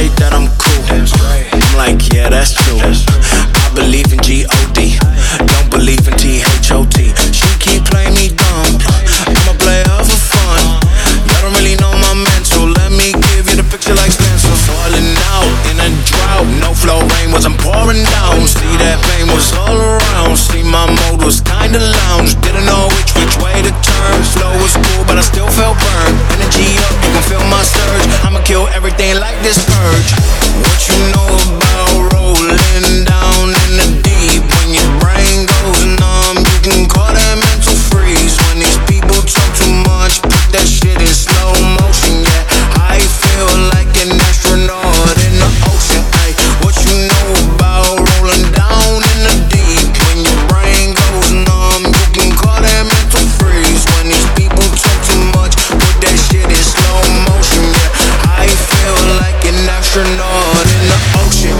say that I'm cool. I'm like, yeah, that's true. I believe in G-O-D, don't believe in T-H-O-T. She keep playing me dumb, I'm a player for fun. Y'all don't really know my mental, let me give you the picture like Spencer. Falling out in a drought, no flow rain wasn't pouring down. See that pain was all around, see my mode was kinda lounge. Didn't know which way to turn, flow was cool but I still felt burned. Energy up, you can feel my surge, I'ma kill everything like this purge. What you know about rolling down in the deep? When your brain goes numb, you can call that mental freeze. When these people talk too much, put that shit in slow motion. Yeah, I feel like an astronaut in the ocean. Ay, what you know about rolling down in the deep? When your brain goes numb, you can call that mental freeze. When these people talk too much, put that shit in slow motion. Yeah, I feel like an astronaut in the ocean.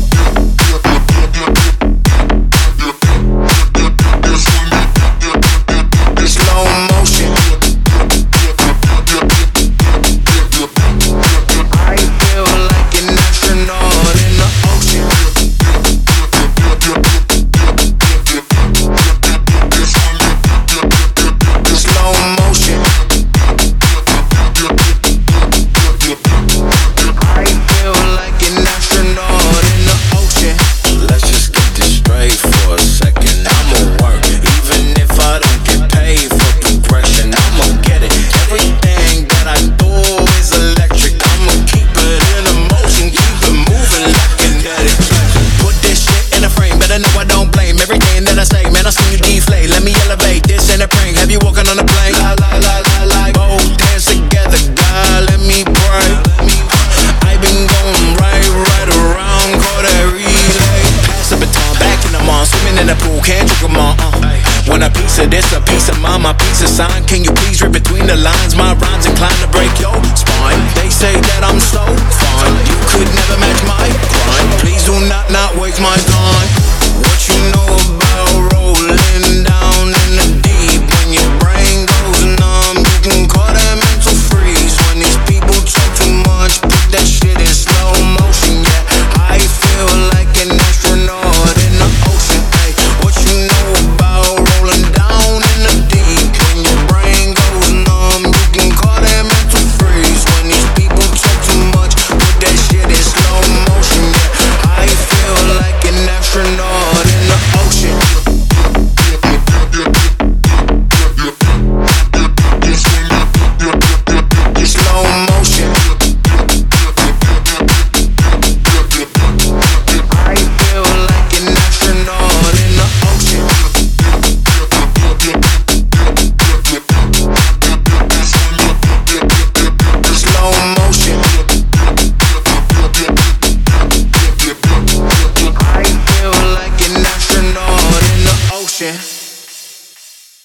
Slow motion. I feel like an astronaut in the ocean. Slow motion. I feel like an astronaut in the ocean. Let's just get this straight for a second. I'ma work, even if I don't get paid for progression. I'ma get it. Everything that I do is electric. I'ma keep it in a motion, keep it moving like kinetic. Put this shit in a frame, better know I don't blame everything that I say. Man, I seen you deflate. Let me elevate. This ain't a prank. Have you walking on a plane? Both hands together, God, let me pray. I've been going right around, call that relay. Pass the baton, back in the mall, swimming in the pool, can't drink them all. Want a piece of this, a piece of mine, my piece of sign. Can you please read between the lines? My rhymes inclined to break your spine. They say that I'm so fine, you could never match my grind. Please do not waste my time. What you know about rolling down in the deep? When your brain goes numb, you can call that mental freeze. When these people talk too much, put that shit in slow motion. Yeah, I feel like an astronaut in the ocean. Ay, what you know about rolling down in the deep? When your brain goes numb, you can call that mental freeze. When these people talk too much, put that shit in slow motion. Yeah, I feel like an astronaut in the ocean. Slow motion.